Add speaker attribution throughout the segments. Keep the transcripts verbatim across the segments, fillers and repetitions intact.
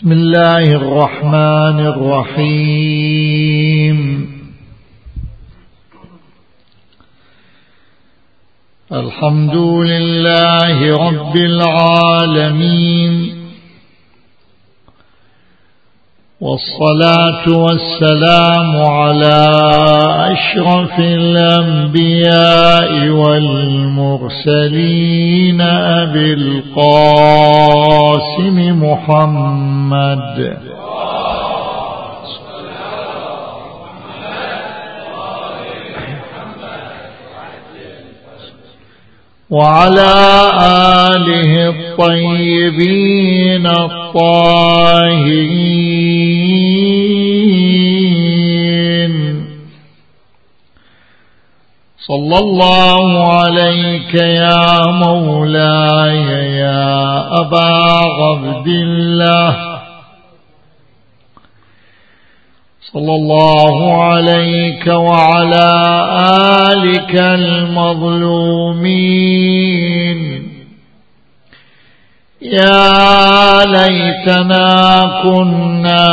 Speaker 1: بسم الله الرحمن الرحيم. الحمد لله رب العالمين، والصلاة والسلام على أشرف الأنبياء والمرسلين أبي القاسم محمد وعلى آله الطيبين الطاهرين. صلى الله عليك يا مولاي يا أبا عبد الله، صلى الله عليك وعلى آلك المظلومين. يا ليتنا كنا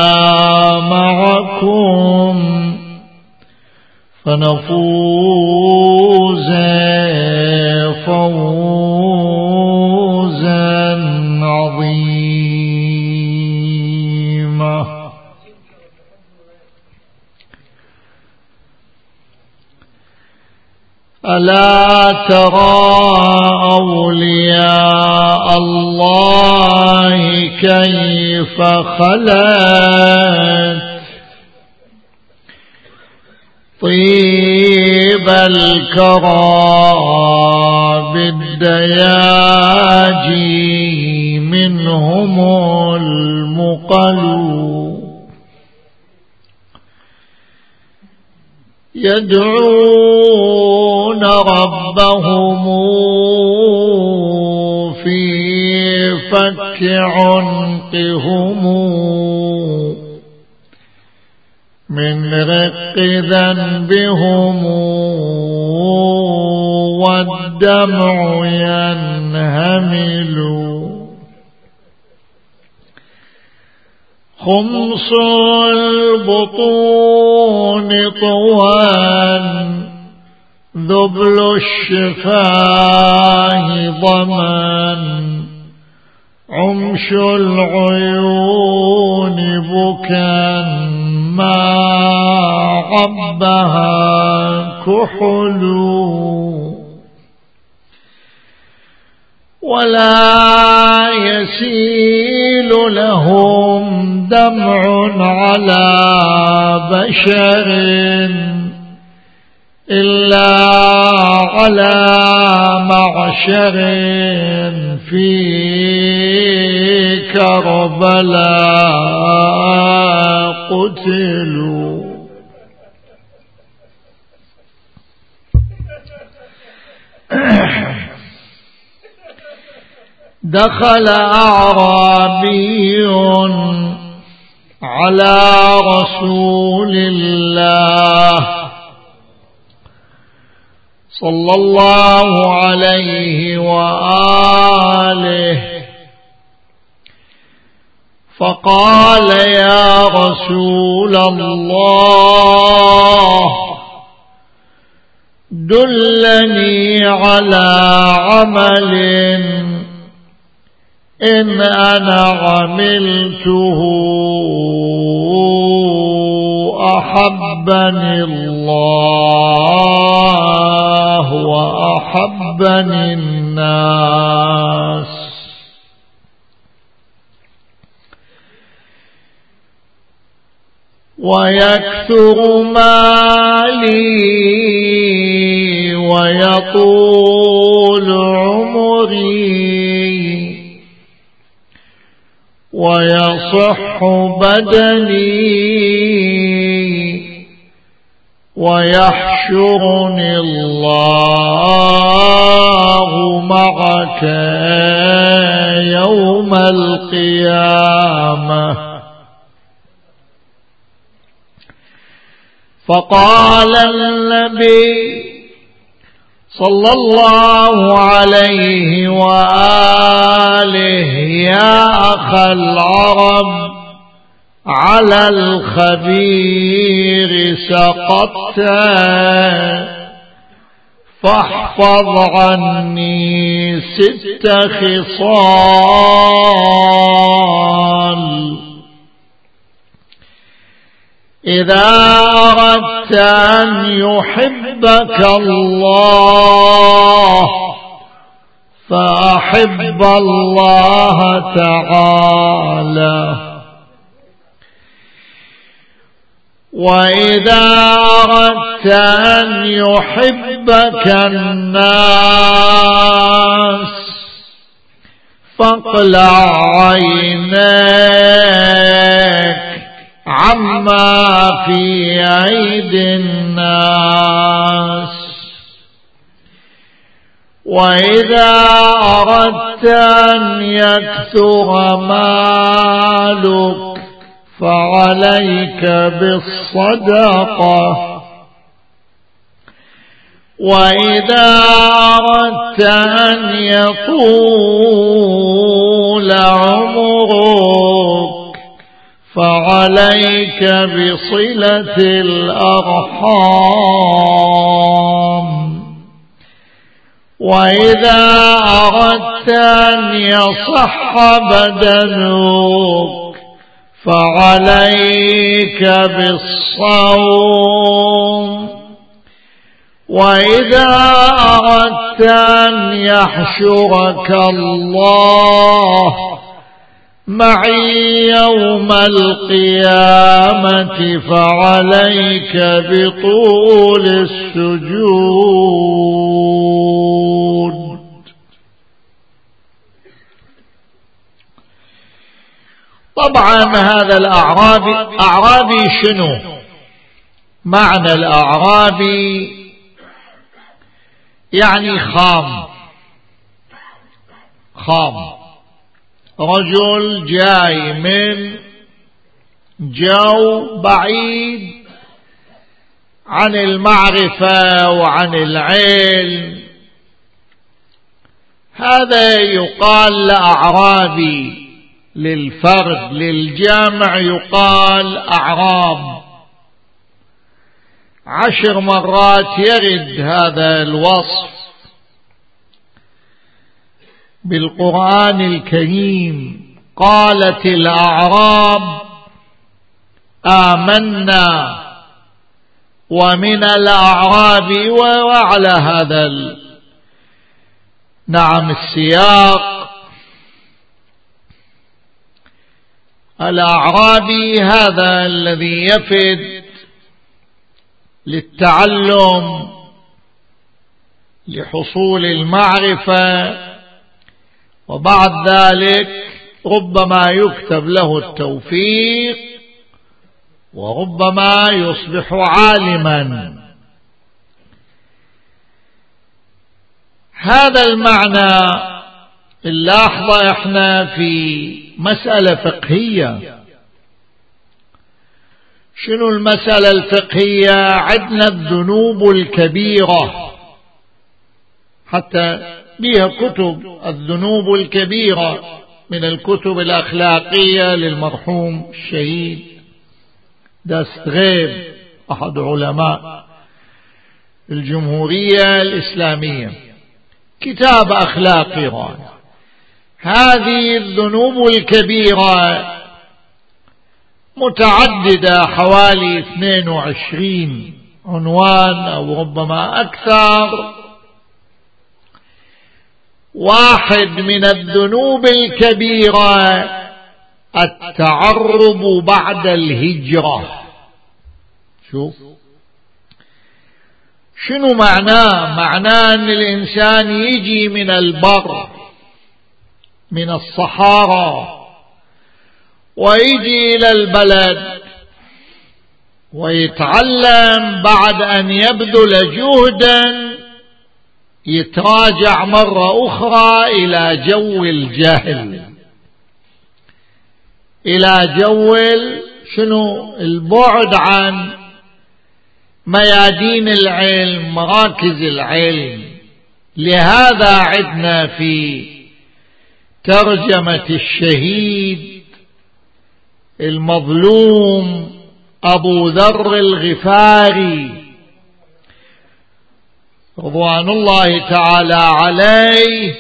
Speaker 1: معكم فنفوز فوزا عظيما. ألا ترى أولياء الله كيف خلت طيب الكرى بالدياجي منهم المقلو، يدعون ربهم في فك عنقهم من رق ذنبهم، والدمع ينهمل. خمص البطون طوى ذبل الشفاه ضمن، عمش العيون بكى ما عبها كحل، ولا يسيل لهم دمع على بشر إلا على معشر في كربلاء قتلوا. دخل أعرابي على رسول الله صلى الله عليه وآله فقال: يا رسول الله، دلني على عمل إن أنا عملته أحبني الله وأحبني الناس. ويكثر مالي ويطول عمري ويصح بدني ويحشرني الله معك يوم القيامة. فقال النبي صلى الله عليه وآله: يا أخ العرب، على الخبير سقطت فاحفظ عني ست خصال. إذا أردت أن يحبك الله فأحب الله تعالى، وإذا أردت أن يحبك الناس فاقلع عينيك عما في أيدي الناس، وإذا أردت أن يكثر مالك فعليك بالصدقة، وإذا أردت أن يطول عمرك فعليك بصلة الأرحام، وإذا أردت أن يصح بدنك فعليك بالصوم، وإذا أردت أن يحشرك الله معي يوم القيامة فعليك بطول السجود. طبعا هذا الأعرابي، أعرابي شنو معنى الأعرابي؟ يعني خام، خام، رجل جاي من جو بعيد عن المعرفة وعن العلم، هذا يقال لأعرابي. للفرد للجامع يقال أعراب. عشر مرات يرد هذا الوصف بالقرآن الكريم. قالت الأعراب آمنا، ومن الأعراب، وعلى هذا ال... نعم السياق الأعرابي هذا الذي يفد للتعلم لحصول المعرفة، وبعد ذلك ربما يكتب له التوفيق وربما يصبح عالما. هذا المعنى اللحظة احنا في مسألة فقهية. شنو المسألة الفقهية؟ عندنا الذنوب الكبيرة، حتى بها كتب الذنوب الكبيرة من الكتب الأخلاقية للمرحوم الشهيد داستغيب أحد علماء الجمهورية الإسلامية، كتاب أخلاقي رائع. هذه الذنوب الكبيرة متعددة، حوالي اثنين وعشرين عنوان أو ربما أكثر. واحد من الذنوب الكبيرة التعرب بعد الهجرة. شوف شنو معناه؟ معناه أن الإنسان يجي من البر، من الصحارى، ويجي إلى البلد ويتعلم، بعد أن يبذل جهدا يتراجع مرة أخرى إلى جو الجهل، إلى جو شنو البعد عن ميادين العلم، مراكز العلم. لهذا عدنا في ترجمة الشهيد المظلوم أبو ذر الغفاري رضوان الله تعالى عليه،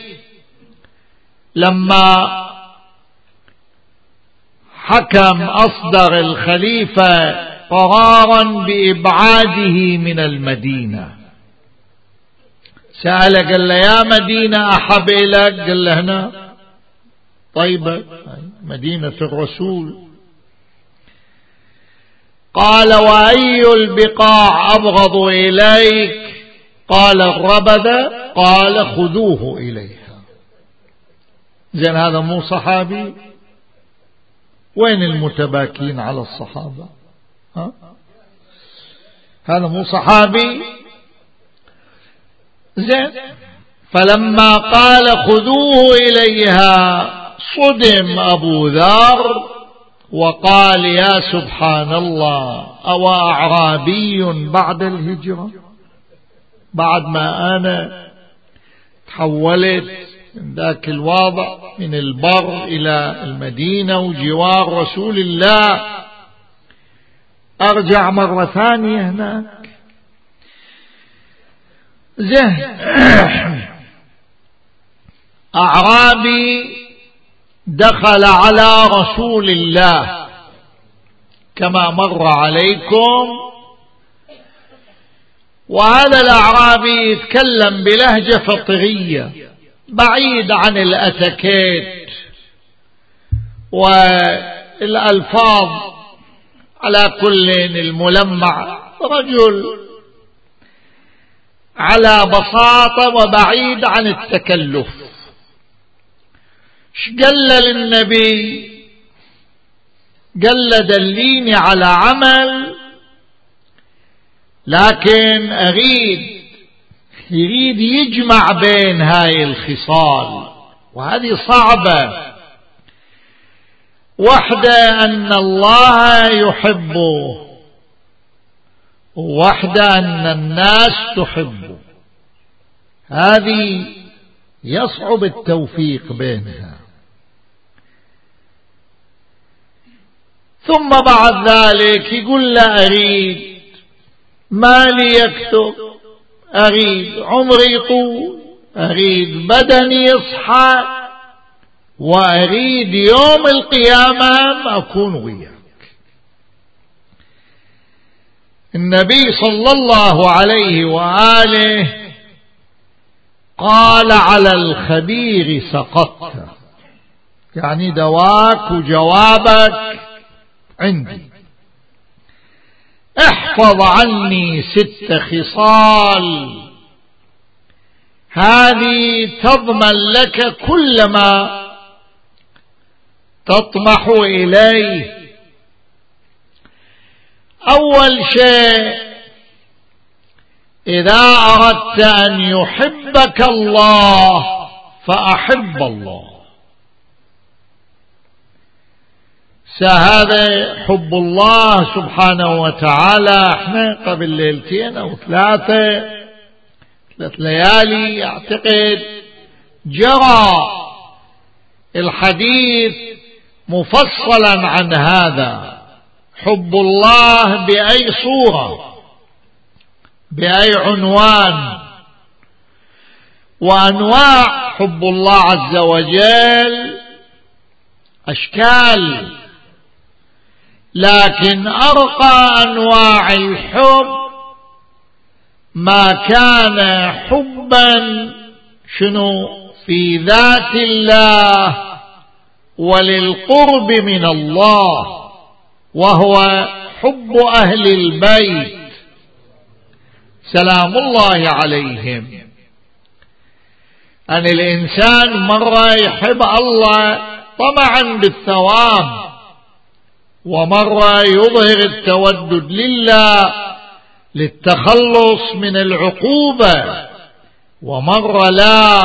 Speaker 1: لما حكم أصدر الخليفة قرارا بإبعاده من المدينة، سأل قال له يا مدينة أحب إليك؟ قال له هنا طيبة مدينة الرسول. قال وأي البقاع أبغض إليك؟ قال الربذة. قال خذوه إليها. زين هذا مو صحابي؟ وين المتباكين على الصحابة؟ ها؟ هذا مو صحابي؟ زين. فلما قال خذوه إليها صدم أبو ذر وقال يا سبحان الله، أو أعرابي بعد الهجرة، بعد ما أنا تحولت من ذاك الوضع من البر إلى المدينة وجوار رسول الله، أرجع مرة ثانية هناك؟ زين. أعرابي دخل على رسول الله كما مر عليكم، وهذا الأعرابي يتكلم بلهجة فطرية بعيد عن الأتكيت والألفاظ على كل الملمع، رجل على بساطة وبعيد عن التكلف. ايش قال للنبي؟ قال دليني على عمل لكن أريد يريد يجمع بين هاي الخصال، وهذه صعبة. وحده أن الله يحبه، ووحده أن الناس تحبه، هذه يصعب التوفيق بينها. ثم بعد ذلك يقول لا أريد مالي يكثر، أريد عمري يطول، أريد بدني يصحى، وأريد يوم القيامة أكون وياك. النبي صلى الله عليه وآله قال على الخبير سقطت، يعني دواك وجوابك عندي. احفظ عني ست خصال، هذه تضمن لك كل ما تطمح إليه. أول شيء، إذا أردت أن يحبك الله فأحب الله. هذا حب الله سبحانه وتعالى. احنا قبل ليلتين أو ثلاثة ثلاث ليالي أعتقد جرى الحديث مفصلا عن هذا، حب الله بأي صورة، بأي عنوان، وأنواع حب الله عز وجل أشكال، لكن أرقى أنواع الحب ما كان حبا شنو في ذات الله وللقرب من الله، وهو حب أهل البيت سلام الله عليهم. أن الإنسان مرة يحب الله طمعا بالثواب، ومرة يظهر التودد لله للتخلص من العقوبة، ومرة لا.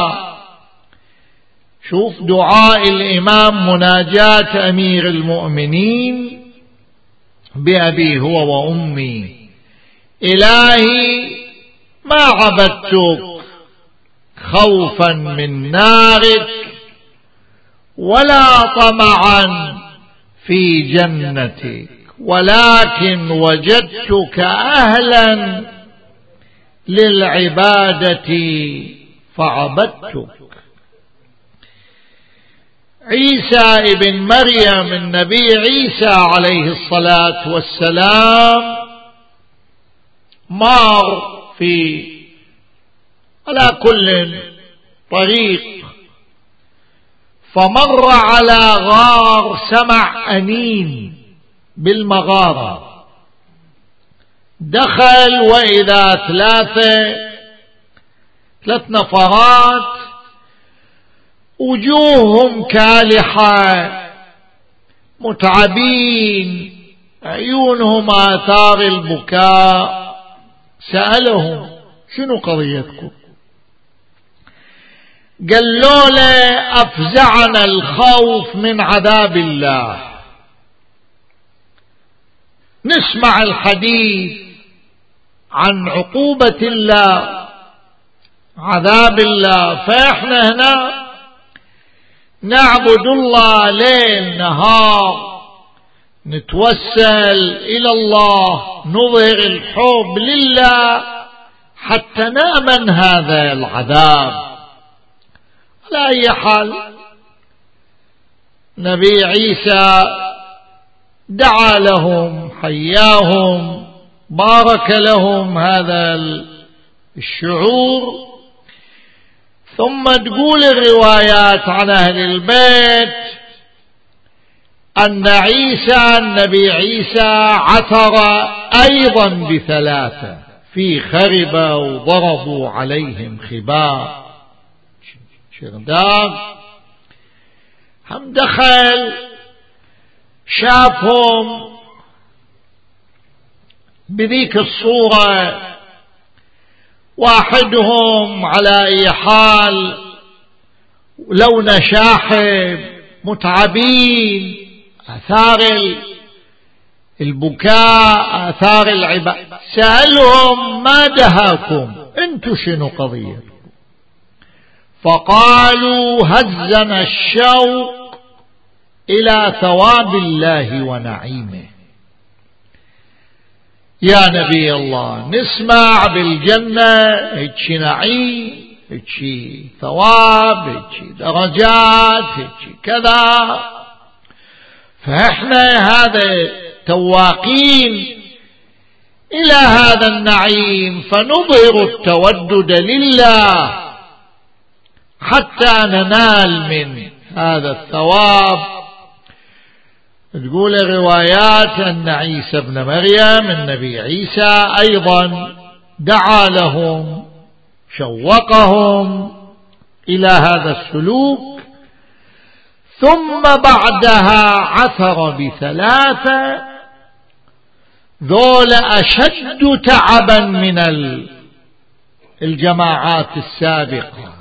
Speaker 1: شوف دعاء الإمام مناجاة أمير المؤمنين بأبي هو وأمي: إلهي ما عبدتك خوفا من نارك ولا طمعا في جنتك ولكن وجدتك أهلا للعبادة فعبدتك. عيسى ابن مريم النبي عيسى عليه الصلاة والسلام مار في على كل طريق فمر على غار سمع أنين بالمغارة، دخل وإذا ثلاثة ثلاث نفرات وجوههم كالحة متعبين عيونهم آثار البكاء. سألهم شنو قضيتكم؟ قالوا له أفزعنا الخوف من عذاب الله، نسمع الحديث عن عقوبة الله عذاب الله، فإحنا هنا نعبد الله ليل نهار، نتوسل إلى الله، نظهر الحب لله حتى نأمن هذا العذاب. على أي حال نبي عيسى دعا لهم، حياهم، بارك لهم هذا الشعور. ثم تقول الروايات عن أهل البيت أن عيسى النبي عيسى عثر أيضا بثلاثة في خربة وضربوا عليهم خباء شرداب. هم دخل شافهم بذيك الصورة، واحدهم على أي حال لون شاحب متعبين، آثار البكاء، آثار العبادة. سألهم ما دهاكم، انتو شنو قضيتكم؟ فقالوا هزنا الشوق إلى ثواب الله ونعيمه. يا نبي الله نسمع بالجنة هيك نعيم، هيك ثواب، هيك درجات، هيك كذا، فإحنا هذا تواقين إلى هذا النعيم، فنظهر التودد لله حتى ننال من هذا الثواب. تقول الروايات أن عيسى ابن مريم النبي عيسى أيضا دعا لهم، شوقهم إلى هذا السلوك. ثم بعدها عثر بثلاثة، ذول أشد تعبا من الجماعات السابقة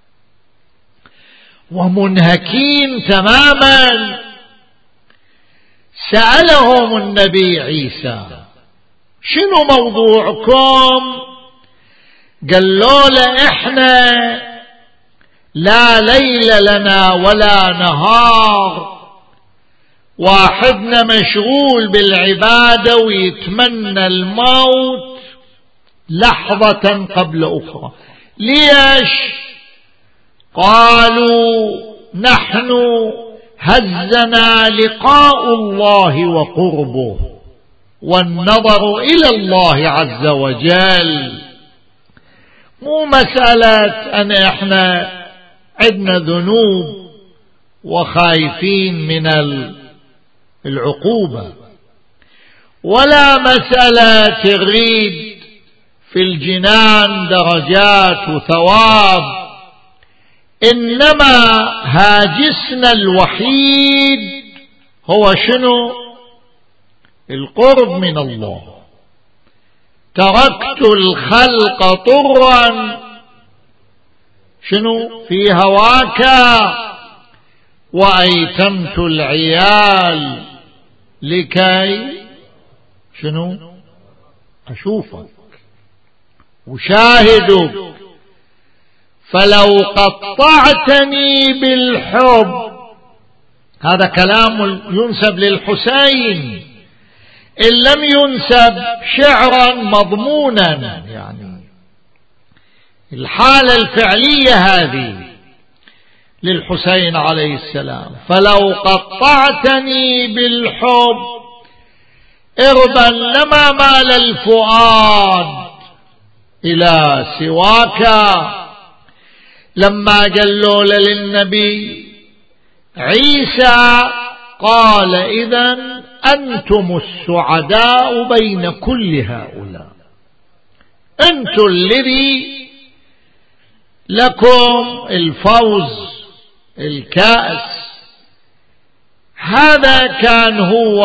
Speaker 1: ومنهكين تماما. سألهم النبي عيسى شنو موضوعكم؟ قالوا له إحنا لا ليل لنا ولا نهار، واحدنا مشغول بالعبادة ويتمنى الموت لحظة قبل أخرى. ليش؟ قالوا نحن هزنا لقاء الله وقربه والنظر إلى الله عز وجل، مو مسألة أن إحنا عندنا ذنوب وخايفين من العقوبة، ولا مسألة تريد في الجنان درجات وثواب، إنما هاجسنا الوحيد هو شنو؟ القرب من الله. تركت الخلق طرا شنو في هواك، وأيتمت العيال لكي شنو أشوفك وشاهدك. فلو قطعتني بالحب هذا كلام ينسب للحسين، إن لم ينسب شعرا مضمونا، يعني الحالة الفعلية هذه للحسين عليه السلام. فلو قطعتني بالحب إربا لما مال الفؤاد إلى سواك. لما قالوا للنبي عيسى قال إذن أنتم السعداء بين كل هؤلاء، أنتم الذي لكم الفوز الكأس. هذا كان هو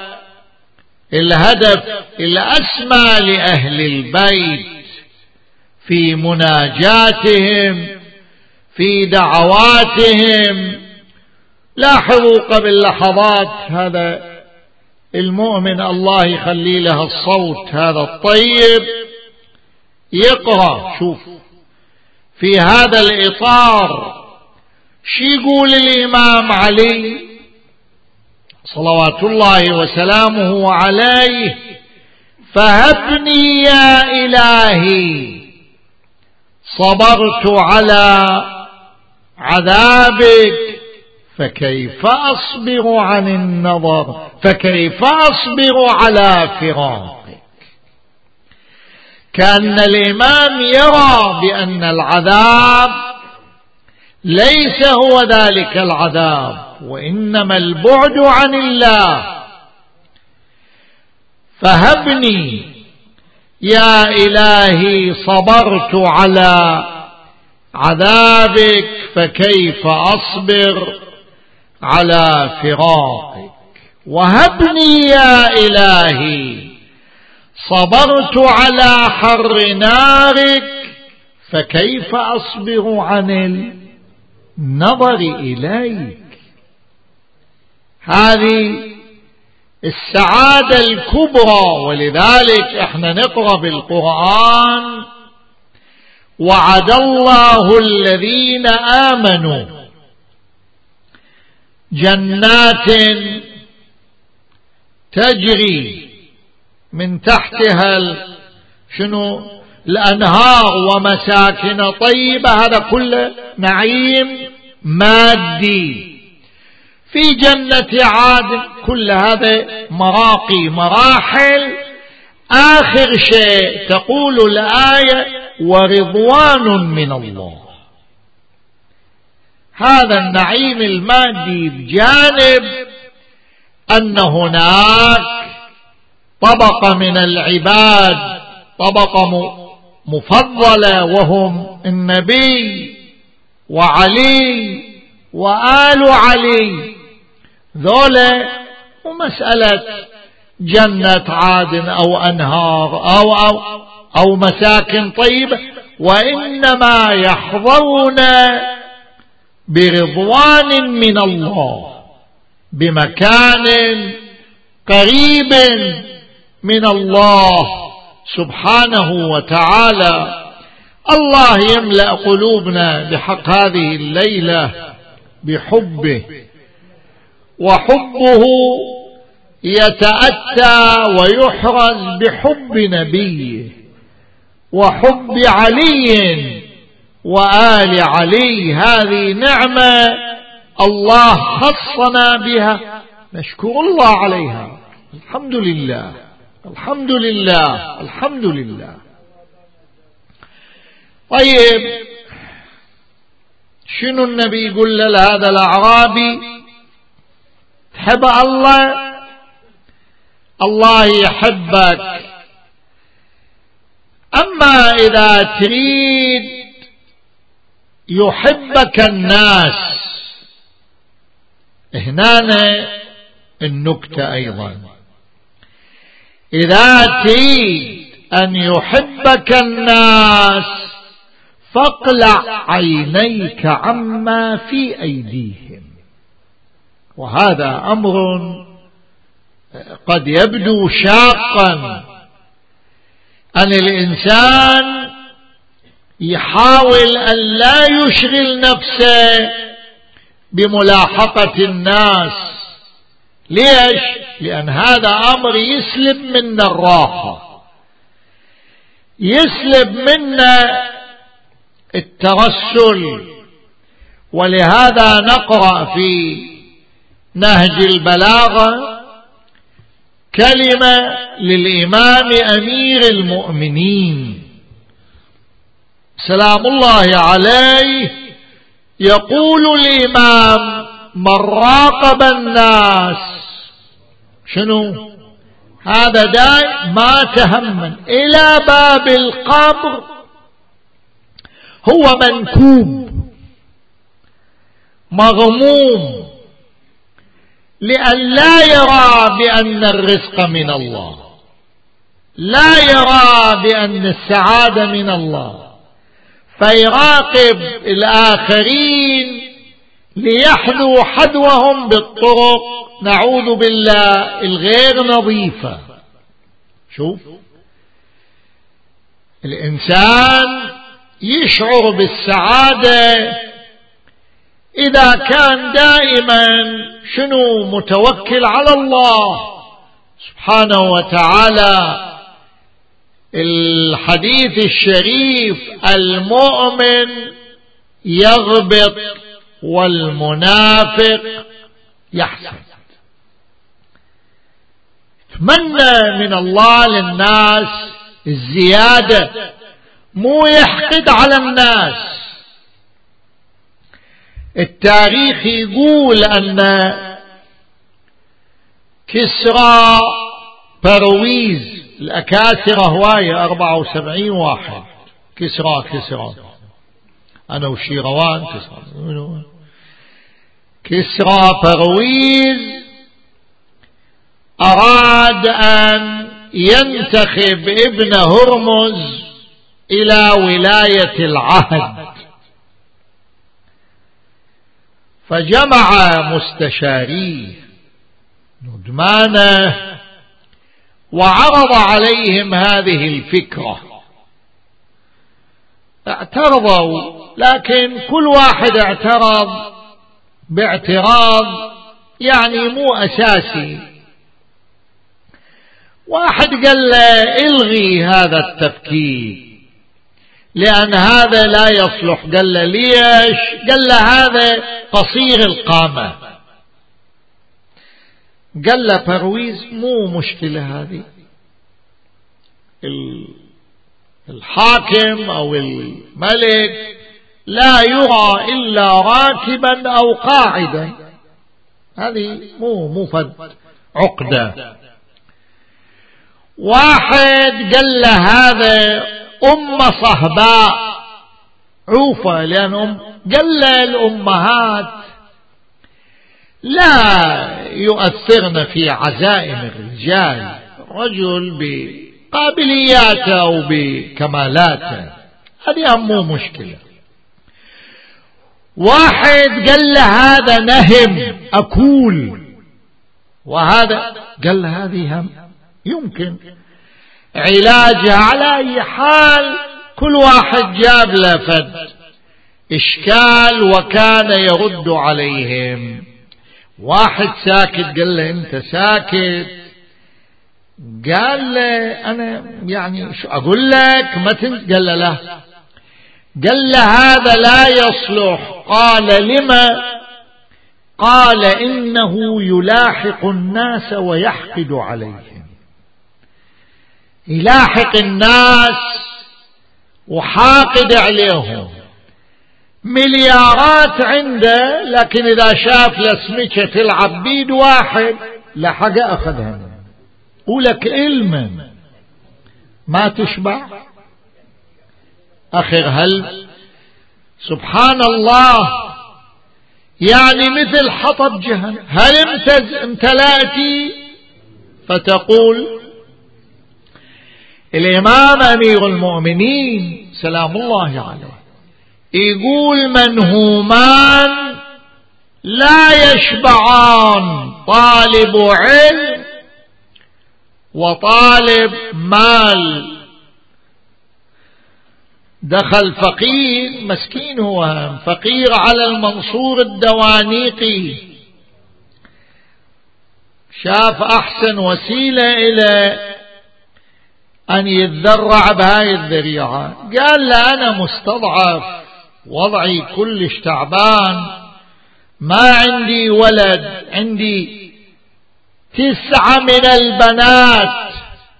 Speaker 1: الهدف الأسمى لأهل البيت في مناجاتهم، في دعواتهم. لاحظوا قبل لحظات هذا المؤمن الله يخلي له الصوت هذا الطيب يقرأ، شوف في هذا الإطار شي يقول الإمام علي صلوات الله وسلامه عليه: فهبني يا إلهي صبرت على عذابك فكيف أصبر عن النظر، فكيف أصبر على فراقك. كأن الإمام يرى بأن العذاب ليس هو ذلك العذاب، وإنما البعد عن الله. فهبني يا إلهي صبرت على عذابك فكيف أصبر على فراقك، وهبني يا إلهي صبرت على حر نارك فكيف أصبر عن النظر إليك. هذه السعادة الكبرى. ولذلك احنا نقرأ بالقرآن: وعد الله الذين آمنوا جنات تجري من تحتها شنو الأنهار ومساكن طيبة. هذا كله نعيم مادي في جنة عادن. كل هذا مراقي مراحل. آخر شيء تقول الآية: ورضوان من الله. هذا النعيم المادي بجانب أن هناك طبقة من العباد، طبقة مفضلة، وهم النبي وعلي وآل علي. ذولا ومسألة جنة عادن أو أنهار أو, أو, أو مساكن طيبة، وإنما يحظون برضوان من الله بمكان قريب من الله سبحانه وتعالى. الله يملأ قلوبنا بحق هذه الليلة بحبه، وحبه يتأتى ويحرز بحب نبيه وحب علي وآل علي. هذه نعمة الله خصنا بها، نشكر الله عليها. الحمد لله الحمد لله الحمد لله. طيب شنو النبي يقول لهذا الأعرابي؟ تحب الله، الله يحبك. أما إذا تريد يحبك الناس، هنا النكتة أيضا: إذا تريد أن يحبك الناس فاقلع عينيك عما في أيديهم. وهذا أمر قد يبدو شاقا، أن الإنسان يحاول أن لا يشغل نفسه بملاحقة الناس. ليش؟ لأن هذا أمر يسلب منا الراحة، يسلب منا الترسل. ولهذا نقرأ في نهج البلاغة كلمة للإمام أمير المؤمنين سلام الله عليه، يقول الإمام: من راقب الناس شنو هذا داء ما تهمن إلى باب القبر هو منكوب مغموم، لأن لا يرى بأن الرزق من الله، لا يرى بأن السعادة من الله، فيراقب الآخرين ليحذو حذوهم بالطرق نعوذ بالله الغير نظيفة. شوف، الإنسان يشعر بالسعادة إذا كان دائما شنو متوكل على الله سبحانه وتعالى. الحديث الشريف: المؤمن يغبط والمنافق يحسد. يتمنى من الله للناس الزيادة، مو يحقد على الناس. التاريخ يقول أن كسرى برويز الأكاسرة هواية أربعة وسبعين واحد، كسرى كسرى أنا وشيروان كسرى كسرى برويز أراد أن ينتخب ابن هرمز إلى ولاية العهد، فجمع مستشاريه ندمانه وعرض عليهم هذه الفكرة. اعترضوا، لكن كل واحد اعترض باعتراض يعني مو أساسي. واحد قال له: الغي هذا التفكير لأن هذا لا يصلح. قال له: ليش؟ قال له: هذا قصير القامة. قال له برويز: مو مشكلة هذه، الحاكم أو الملك لا يرى إلا راكبا أو قاعدا، هذه مو مفد عقدة. واحد قال له: هذا أم صهباء عوفة، لأن أم قال له الأمهات لا يؤثرن في عزائم الرجال، رجل بقابلياته أو بكمالاته، هذه مو مشكلة. واحد قال له: هذا نهم أكول، وهذا قال له: هذه هم يمكن علاجها. على أي حال كل واحد جاب له فد إشكال وكان يرد عليهم. واحد ساكت قال له: أنت ساكت؟ قال له: أنا يعني شو أقول لك ما تنت. قال له: لا. قال له: هذا لا يصلح. قال: لما؟ قال: إنه يلاحق الناس ويحقد عليهم. يلاحق الناس وحاقد عليهم، مليارات عنده، لكن إذا شاف لسمكة تلعب بيد واحد لحق أخذها. قولك علما ما تشبع أخر. هل سبحان الله، يعني مثل حطب جهنم. هل امتلأتي فتقول؟ الإمام أمير المؤمنين سلام الله عليه يقول: منهومان لا يشبعان، طالب علم وطالب مال. دخل فقير مسكين، هو فقير على المنصور الدوانيقي، شاف أحسن وسيلة إلى أن يتذرع بهاي الذريعة، قال له أنا مستضعف، وضعي كلش تعبان، ما عندي ولد، عندي تسعة من البنات.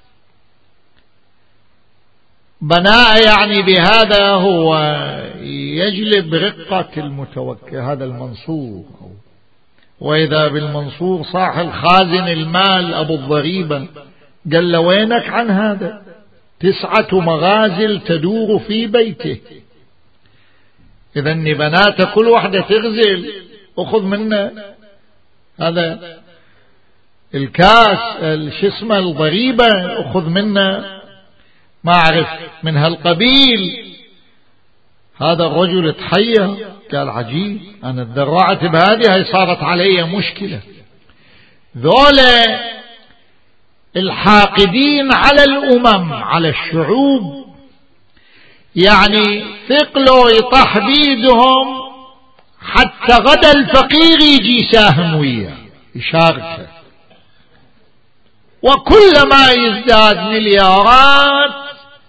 Speaker 1: بناء يعني بهذا هو يجلب رقة المتوكل، هذا المنصور. وإذا بالمنصور صاحب خازن المال أبو الضريبة قال له وينك عن هذا؟ تسعة مغازل تدور في بيته، إذا بناته كل واحدة تغزل، أخذ منا هذا الكاس شو اسمه الضريبة، أخذ منا ما أعرف من هالقبيل. هذا الرجل تحير، قال عجيب، أنا تذرعت بهذه، هي صارت علي مشكلة. ذولا الحاقدين على الأمم، على الشعوب، يعني ثقلوا يطح بيدهم حتى غدا الفقير يجي يساهم وياه يشاركه، وكلما يزداد مليارات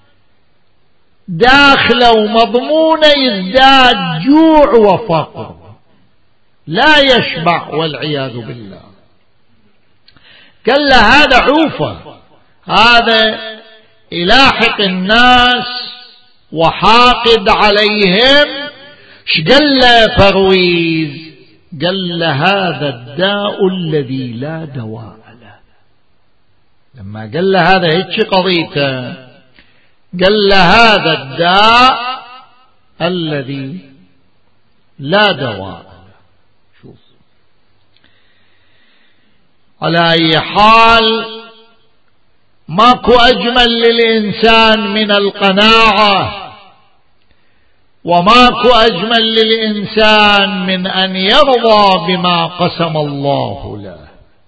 Speaker 1: داخله ومضمونة يزداد جوع وفقر، لا يشبع والعياذ بالله. قال له هذا عوفة، هذا يلاحق الناس وحاقد عليهم. ش قال له فرويز؟ قال له هذا الداء الذي لا دواء له. لما قال له هذا هيك قضيته، قال له هذا الداء الذي لا دواء له. شوف، على أي حال ماكو أجمل للإنسان من القناعة، وماكو أجمل للإنسان من أن يرضى بما قسم الله له.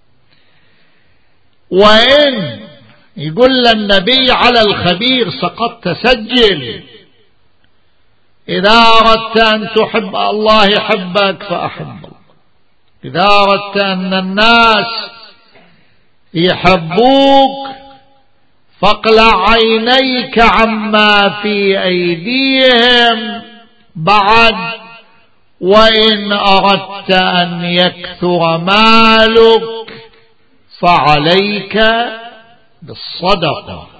Speaker 1: وإن يقول النبي على الخبير سقطت سجل، إذا أردت أن تحب الله يحبك فأحب، إذا أردت أن الناس يحبوك فاقلع عينيك عما في أيديهم بعد، وإن أردت أن يكثر مالك فعليك بالصدقة.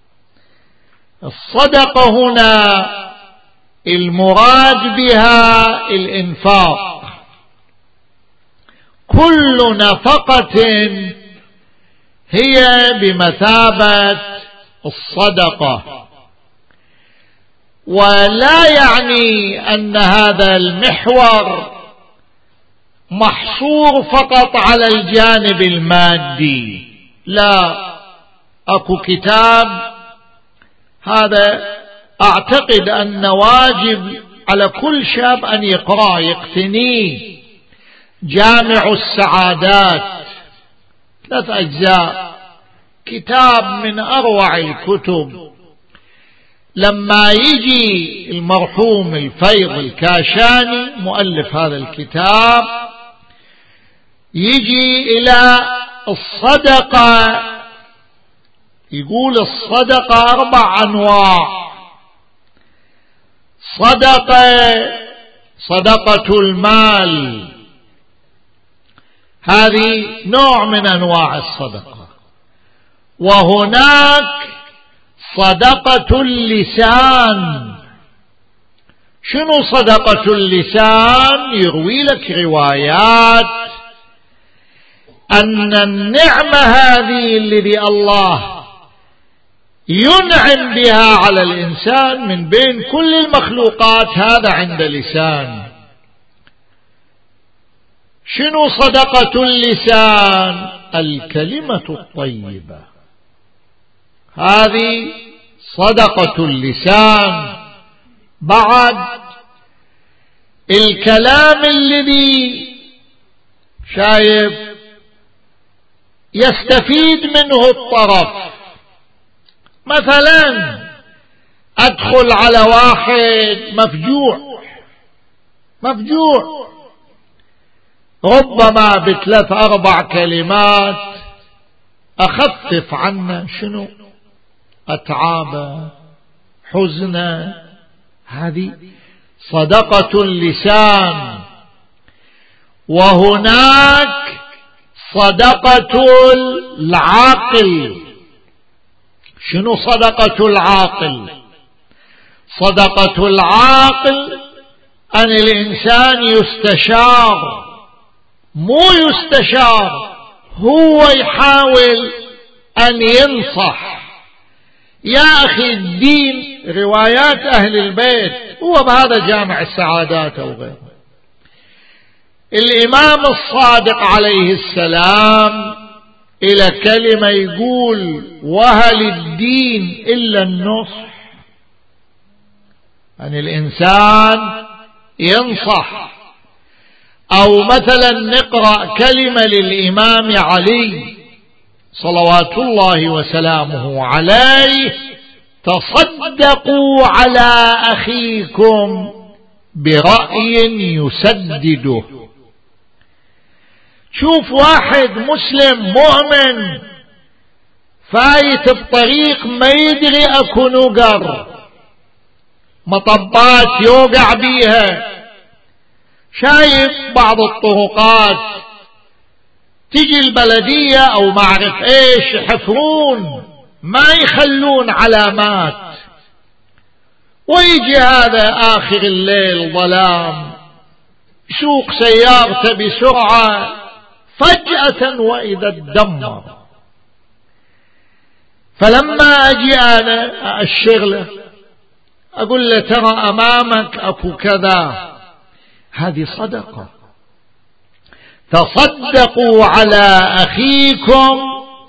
Speaker 1: الصدقة هنا المراد بها الإنفاق، كل نفقة هي بمثابة الصدقة، ولا يعني أن هذا المحور محصور فقط على الجانب المادي، لا، أكو كتاب هذا أعتقد أن واجب على كل شاب أن يقرأ يقتنيه، جامع السعادات، ثلاث أجزاء، كتاب من أروع الكتب. لما يجي المرحوم الفيض الكاشاني مؤلف هذا الكتاب يجي إلى الصدقة، يقول الصدقة أربع أنواع. صدقة صدقة المال، هذه نوع من أنواع الصدقة. وهناك صدقة اللسان. شنو صدقة اللسان؟ يروي لك روايات أن النعمة هذه الذي الله ينعم بها على الإنسان من بين كل المخلوقات هذا عند لسان. شنو صدقة اللسان؟ الكلمة الطيبة، هذه صدقة اللسان. بعد الكلام الذي شايف يستفيد منه الطرف، مثلا أدخل على واحد مفجوع مفجوع ربما بثلاث أربع كلمات أخفف عنه شنو أتعابه حزنه. هذه صدقة اللسان. وهناك صدقة العاقل. شنو صدقة العاقل؟ صدقة العاقل أن الإنسان يستشار، مو يستشار، هو يحاول أن ينصح. يا أخي الدين روايات أهل البيت، هو بهذا جامع السعادات أو غيره. الإمام الصادق عليه السلام إلى كلمة يقول: وهل الدين إلا النصح؟ أن الإنسان ينصح. أو مثلا نقرأ كلمة للإمام علي صلوات الله وسلامه عليه: تصدقوا على أخيكم برأي يسدده. شوف واحد مسلم مؤمن فايت بطريق ما يدري اكو نقر، مطبات يوقع بيها، شايف بعض الطرقات تجي البلدية او ما اعرف ايش يحفرون ما يخلون علامات، ويجي هذا آخر الليل ظلام سوق سيارته بسرعة فجأة وإذا الدمر. فلما أجي أنا أأشر له أقول له: ترى أمامك أكو كذا. هذه صدقة. تصدقوا على أخيكم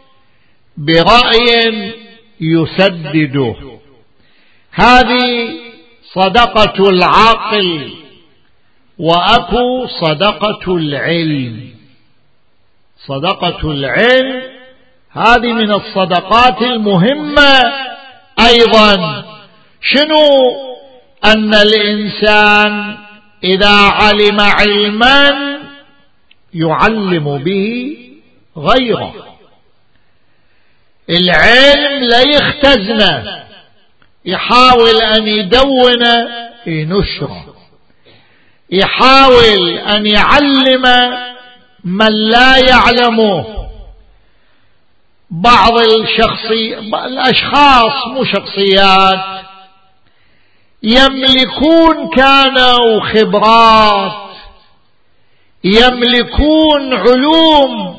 Speaker 1: برأي يسدده. هذه صدقة العقل. وأكو صدقة العلم. صدقة العلم هذه من الصدقات المهمة أيضا. شنو؟ أن الإنسان إذا علم علما يعلم به غيره. العلم لا يختزنه، يحاول أن يدون ينشره، يحاول أن يعلم من لا يعلمه. بعض الشخصي الأشخاص مو شخصيات يملكون كانوا خبرات، يملكون علوم،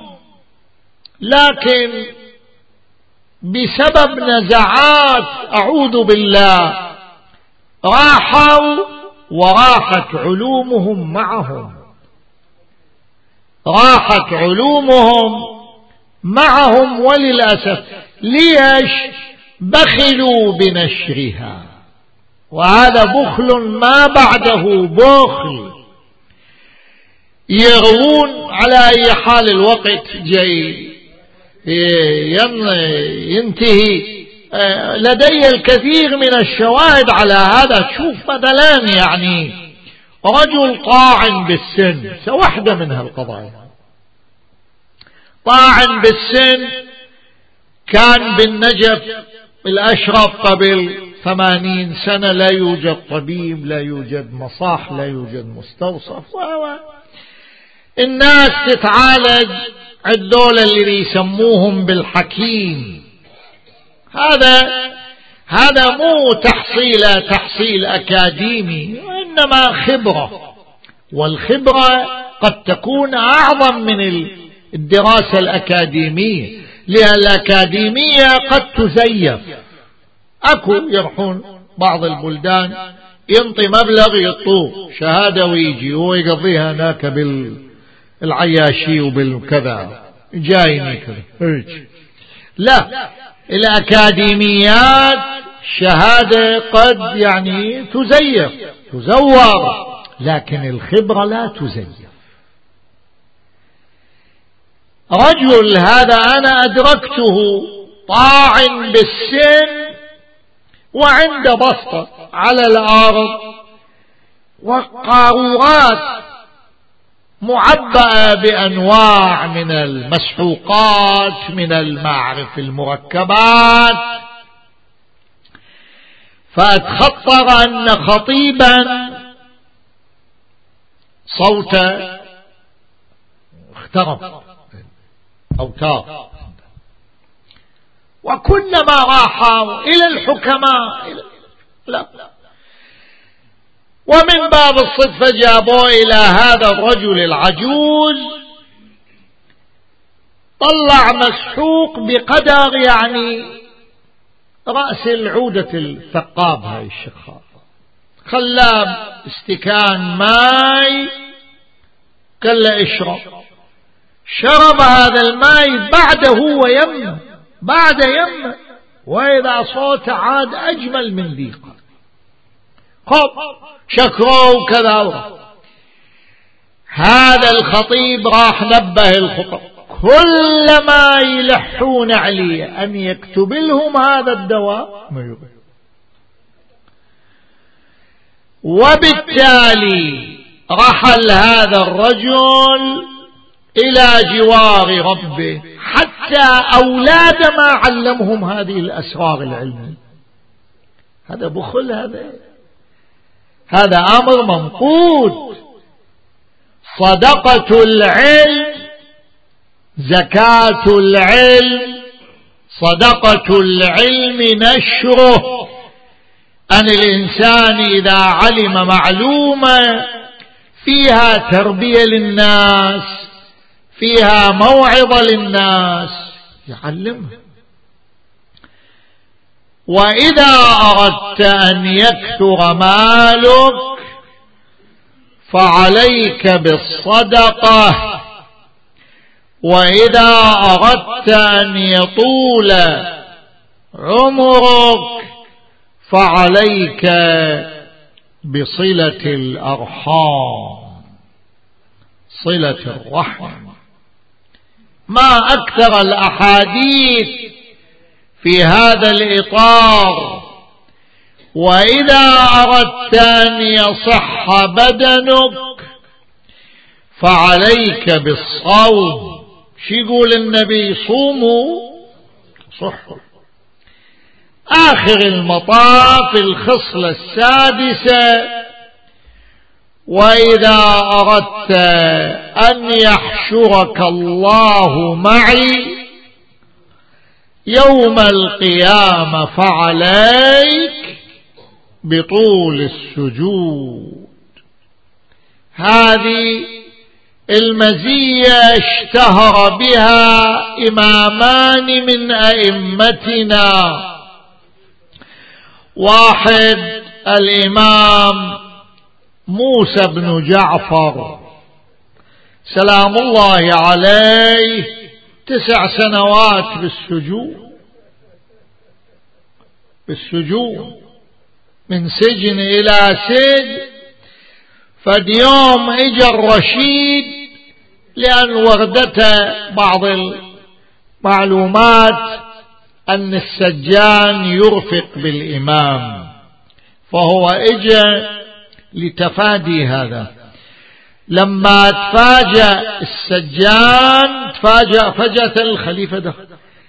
Speaker 1: لكن بسبب نزعات أعوذ بالله راحوا وراحت علومهم معهم، راحت علومهم معهم. وللأسف ليش؟ بخلوا بنشرها، وهذا بخل ما بعده بخل. يروون على أي حال الوقت جاي ينتهي. لدي الكثير من الشواهد على هذا. تشوف مثلا يعني رجل طاعن بالسن، واحدة من هالقضايا، طاعن بالسن، كان بالنجف الأشرف قبل ثمانين سنة، لا يوجد طبيب، لا يوجد مصاح، لا يوجد مستوصف، الناس تتعالج الدول اللي يسموهم بالحكيم. هذا هذا مو تحصيل تحصيل أكاديمي، وإنما خبرة، والخبرة قد تكون أعظم من الدراسة الأكاديمية، لأن الأكاديمية قد تزيف. أكو يروحون بعض البلدان ينطي مبلغ يطوه شهادة ويجي هو يقضيها هناك بالعياشي وبالكذا جايني كذا. لا، الأكاديميات شهادة قد يعني تزيف تزور، لكن الخبرة لا تزيف. رجل هذا أنا أدركته طاعن بالسن، وعنده بسطة على الأرض وقارورات معبأة بأنواع من المسحوقات من المعرف المركبات، فأتخطر أن خطيبا صوته اخترق أوتار، وكلما راحوا إلى الحكماء لا، ومن باب الصدفة جابوا إلى هذا الرجل العجوز، طلع مسحوق بقدر يعني رأس العودة الثقاب هاي الشخاص، خلاه استكان ماء قال له اشرب، شرب هذا الماء بعده هو يمه بعد يمه، وإذا صوته عاد أجمل من ذي قبل. خب شكروه كذا. هذا الخطيب راح نبه الخطب كلما يلحون عليه أن يكتب لهم هذا الدواء ما يبقى. وبالتالي رحل هذا الرجل إلى جوار ربه، حتى أولاد ما علمهم هذه الأسرار العلمية. هذا بخل، هذا هذا أمر منقود. صدقة العلم، زكاة العلم، صدقة العلم نشره، أن الإنسان إذا علم معلومة فيها تربية للناس، فيها موعظة للناس، يعلمها. وإذا أردت أن يكثر مالك فعليك بالصدقة، وإذا أردت أن يطول عمرك فعليك بصلة الأرحام، صلة الرحم. ما أكثر الأحاديث في هذا الإطار. وإذا أردت أن يصح بدنك فعليك بالصوم. شو يقول النبي؟ صوموا صحوا. آخر المطاف الخصلة السادسة: وإذا أردت أن يحشرك الله معي يوم القيامة فعليك بطول السجود. هذه المزية اشتهر بها إمامان من أئمتنا، واحد الإمام موسى بن جعفر سلام الله عليه، تسع سنوات بالسجود بالسجود من سجن إلى سجن. فاليوم اجى الرشيد، لأن وردته بعض المعلومات أن السجان يرفق بالإمام، فهو اجى لتفادي هذا. لما تفاجأ السجان تفاجأ فجأة الخليفة دخل،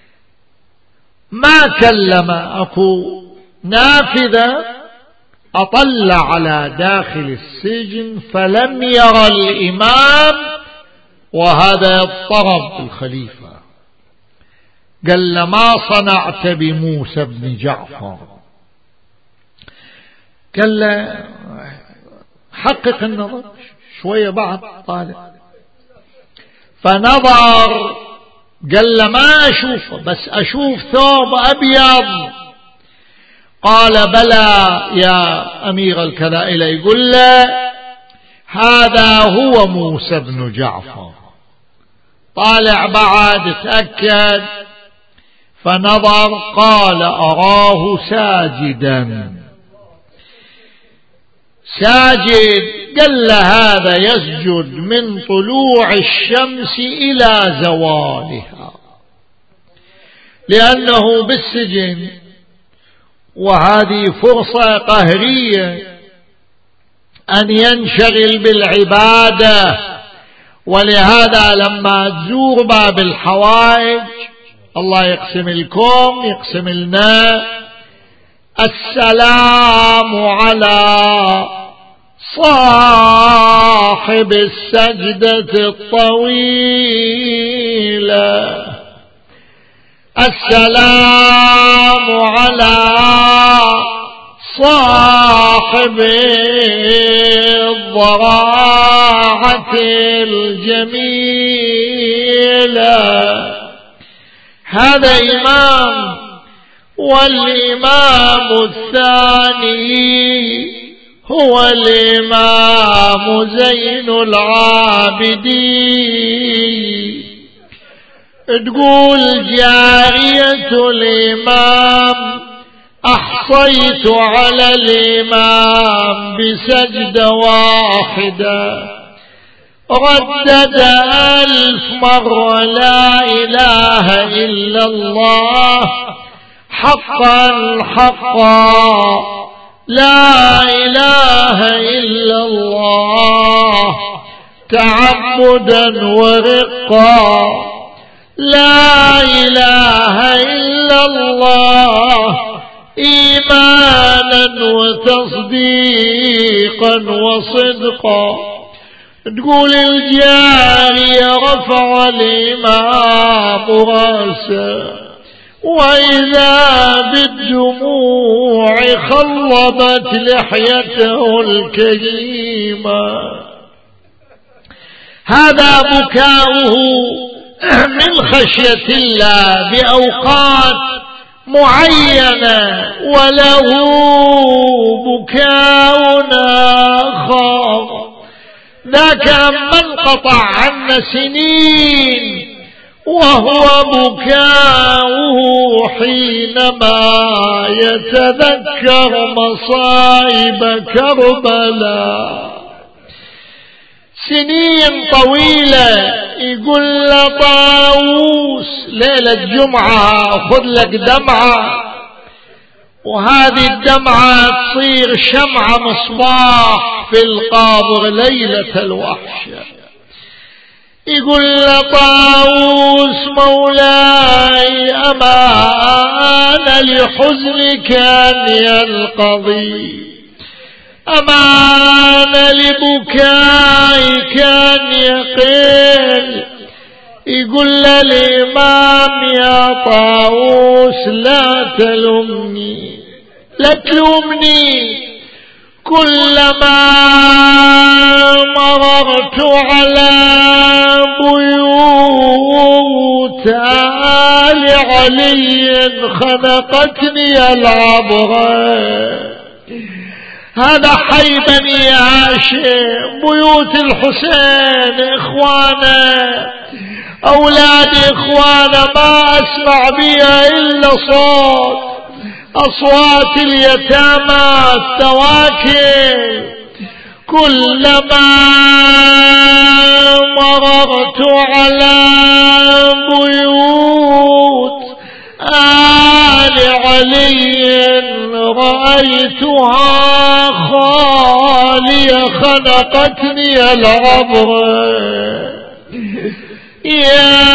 Speaker 1: ما كلم أكو نافذة، أطلع على داخل السجن فلم يرى الإمام، وهذا اضطرب الخليفة. قال له: ما صنعت بموسى بن جعفر؟ قال له: حقق النظر شوية بعد طالع. فنظر، قال له: ما أشوفه، بس أشوف ثوب أبيض. قال: بلى يا أمير الكذائل. يقول له: هذا هو موسى بن جعفر. طالع بعد تأكد، فنظر، قال: أراه ساجدا ساجد. قال له: هذا يسجد من طلوع الشمس إلى زوالها، لأنه بالسجن وهذه فرصة قهرية أن ينشغل بالعبادة. ولهذا لما تزور باب الحوائج الله يقسم لكم يقسم لنا السلام على صاحب السجدة الطويلة، السلام على صاحب الضراعة الجميلة. هذا إمام. والإمام الثاني هو الإمام زين العابدين. تقول جارية الإمام أحصيت على الإمام بسجدة واحدة ردد ألف مرة لا إله إلا الله حقا حقا لا إله إلا الله تعبدا ورقا لا إله إلا الله إيمانا وتصديقا وصدقا. تقول الجارية رفع الإمام رأسه وإذا بالدموع خلبت لحيته الكريمة. هذا بكاؤه من خشية الله بأوقات معينة، وله بكاء آخر ذاك من قطع عنا سنين وهو بكاؤه حينما يتذكر مصائب كربلاء. سنين طويلة. يقول لطاووس ليلة جمعة خذ لك دمعة، وهذه الدمعة تصير شمعة مصباح في القابر ليلة الوحشة. يقول لطاووس مولاي أمان لحزنك أن ينقضي، أمان لبكائك أن يقل. يقول للإمام يا طاووس لا تلومني لا تلومني، كلما مررت على بيوت آل علي خنقتني العبرة. هذا حي بني هاشم، بيوت الحسين إخوانا أولاد إخوانا ما أسمع بها إلا صوت أصوات اليتامى التواكل. كلما مررت على بيوت آل علي رأيتها خالية خنقتني العبرة. يا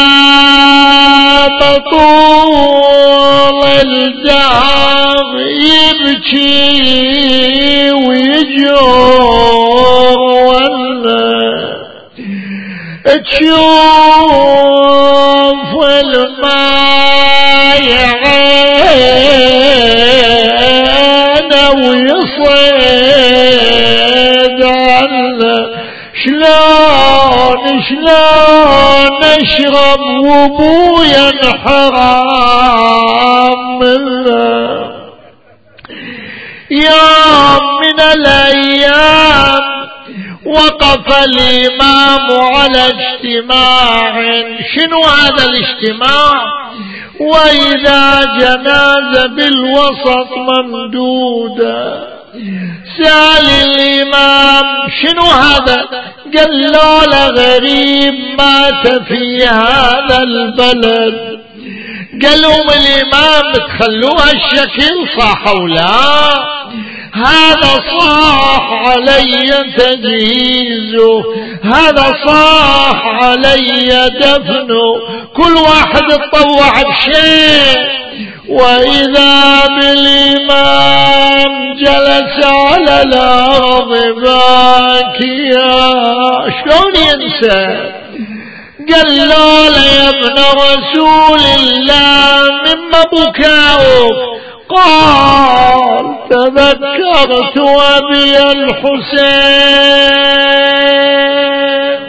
Speaker 1: بطول الدهر يبكي ويجور ولا تشوف الماء عينه ويصيد عنه. شلون شلون اشرب وابويا انحرام منه. يوم من الايام وقف الامام على اجتماع. شنو هذا الاجتماع؟ واذا جنازة بالوسط ممدودة. سأل الإمام شنو هذا؟ قال له غريب مات في هذا البلد. قالوا الإمام تخلوها الشكل صح ولا هذا صاح علي تجهيزه هذا صاح علي دفنه كل واحد تطوع بشيء وإذا بالإمام جلس على الأرض باكيا شلون ينسى قال له يا ابن رسول الله مما بكاؤك قال تذكرت أبي الحسين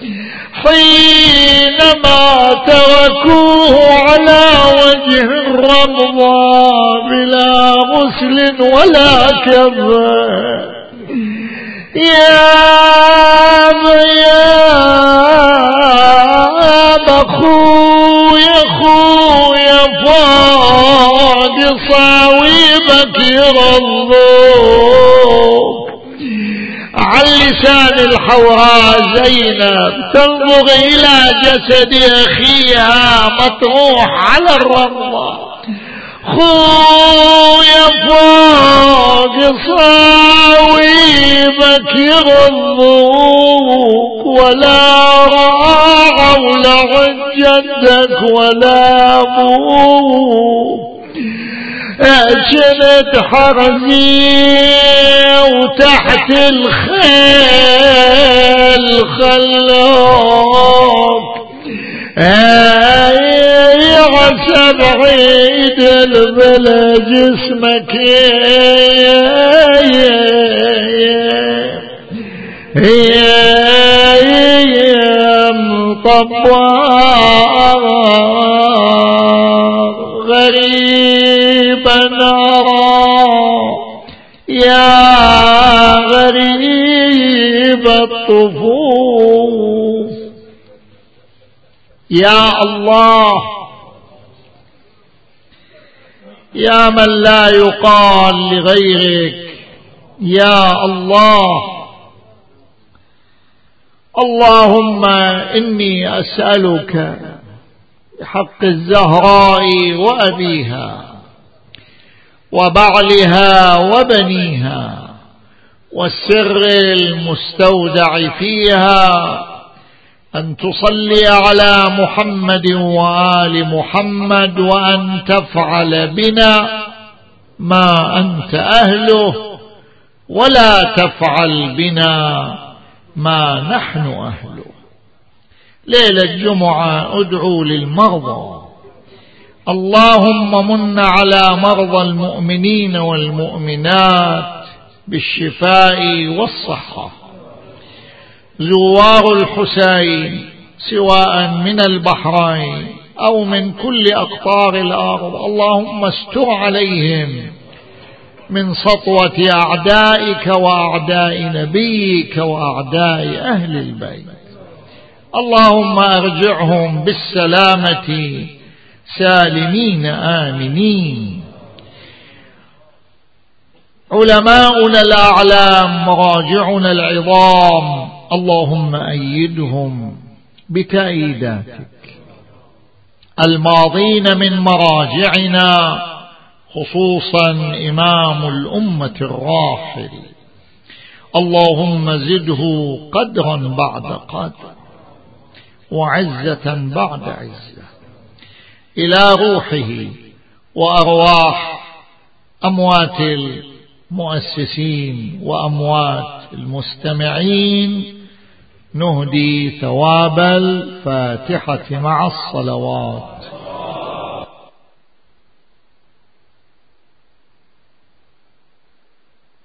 Speaker 1: حينما تركوه على وجه الرمضة بلا غسل ولا كفن يا بخويا خويا فوق صاويبك يرضوك عن لسان الحوراء زينب تنظر إلى جسد أخيها مطروح على الرمضة خويا فوق صاويبك يغضوك ولا راعوا لعن جدك ولا أبوك أجنت حرزي وتحت الخيل خلوك عسى بعيد البلا جسمك يا مطبار غريبا نرى يا غريب الطفوف يا الله يا من لا يقال لغيرك يا الله اللهم إني أسألك بحق الزهراء وأبيها وبعلها وبنيها والسر المستودع فيها أن تصلي على محمد وآل محمد وأن تفعل بنا ما أنت أهله ولا تفعل بنا ما نحن أهله. ليلة الجمعة أدعو للمرضى اللهم من على مرضى المؤمنين والمؤمنات بالشفاء والصحة. زوار الحسين سواء من البحرين أو من كل أقطار الأرض اللهم استر عليهم من سطوة أعدائك وأعداء نبيك وأعداء أهل البيت. اللهم أرجعهم بالسلامة سالمين آمنين. علماؤنا الأعلام مراجعنا العظام اللهم أيدهم بتأييداتك. الماضين من مراجعنا خصوصا إمام الأمة الراحل اللهم زده قدرا بعد قدر وعزة بعد عزة إلى روحه وأرواح أموات المؤسسين وأموات المستمعين نهدي ثواب الفاتحة مع الصلوات.